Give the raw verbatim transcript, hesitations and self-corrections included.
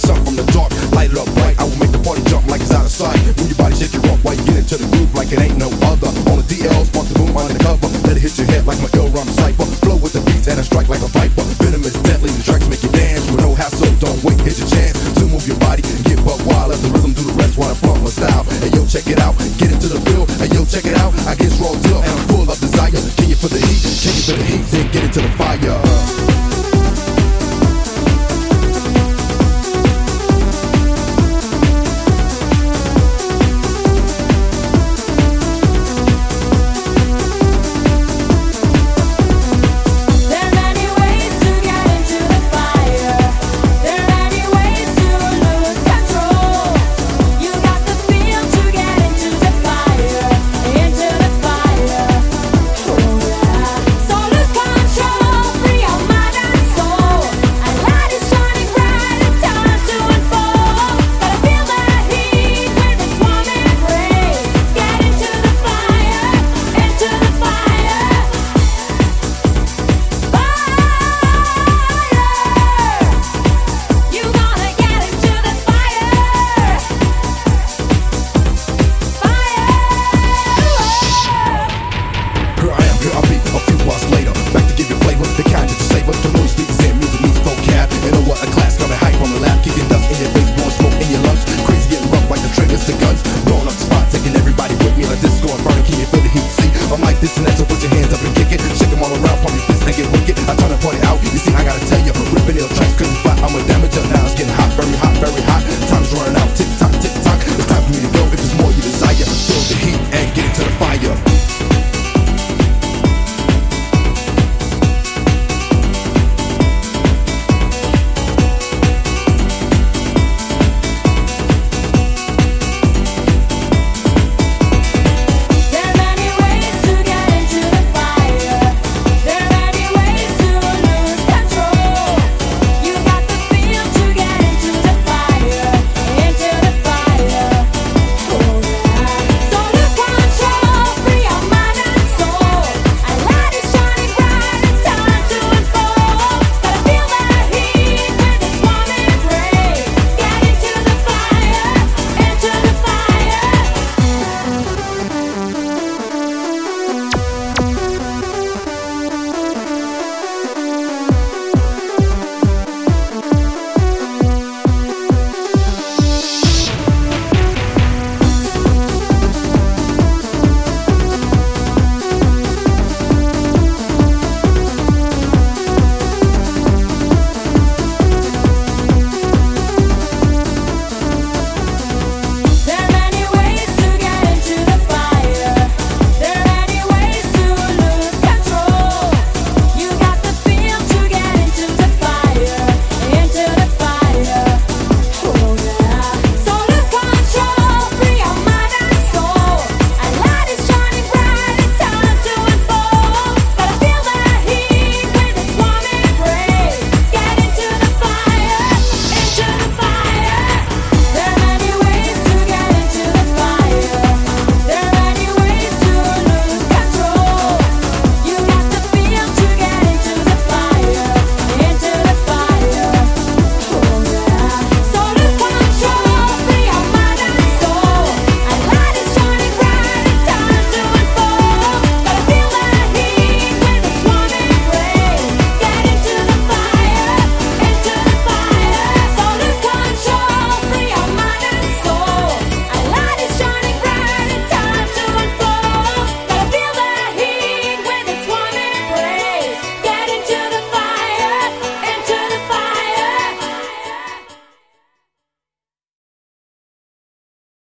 sun from the dark. Light it up bright, I will make the party jump like it's out of sight. Move your body, shake your rump while you get into the groove like it ain't no other. On the D L, spark the boom undercover. Let it hit your head like my ill rhyme cipher. Flow with the beats and I strike like a viper. Venomous, deadly, the tracks make you dance with no hassle. Don't wait, here's your chance to move your body and get buck wild. Let the rhythm do the rest while I flaunt my style. Hey yo, check it out, get into the feel. Hey yo, check it out, I